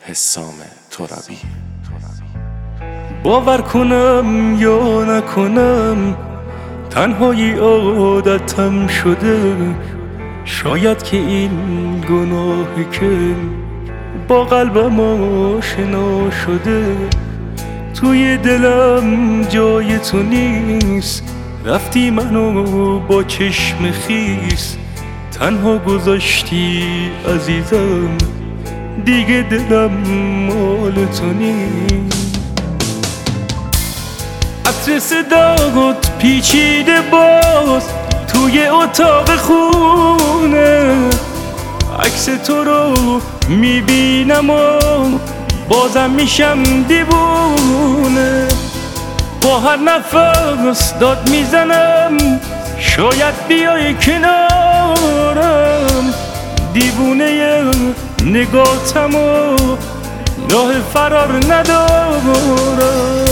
حسام ترابی. باور کنم یا نکنم تنهایی عادتم شده، شاید که این گناهی که با قلبم آشنا شده. توی دلم جای تو نیست، رفتی منو با چشم خیس تنها گذاشتی عزیزم، دیگه دلم مال تو نیست. عطر صدات پیچیده باز توی اتاق خونه، عکس تو رو میبینم و بازم میشم دیوونه. با هر نفس داد میزنم شاید بیای کنارم، دیوونه نگاتم و راه فرار ندارم.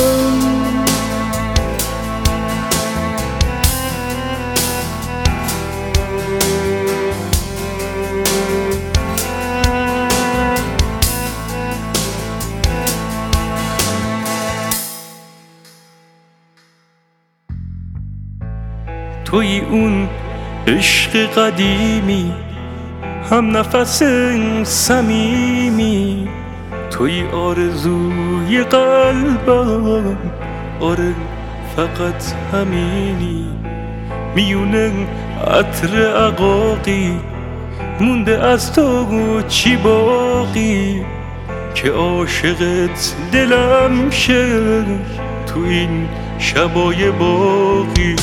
توی اون عشق قدیمی، هم نفس صمیمی، توی آرزوی قلبم، آره فقط همینی. میونه عطر عقاقی مونده از تو چی باقی، که عاشقت دلم شه تو این شبای باقی.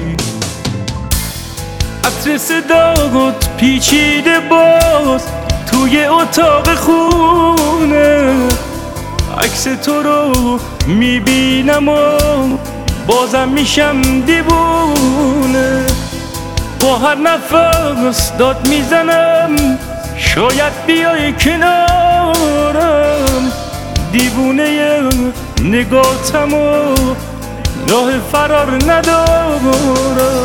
عطر صدات پیچیده باز توی اتاق خونه، عکس تو رو میبینم و بازم میشم دیوونه. با هر نفس داد میزنم شاید بیای کنارم، دیوونه نگاتم و راه فرار ندارم.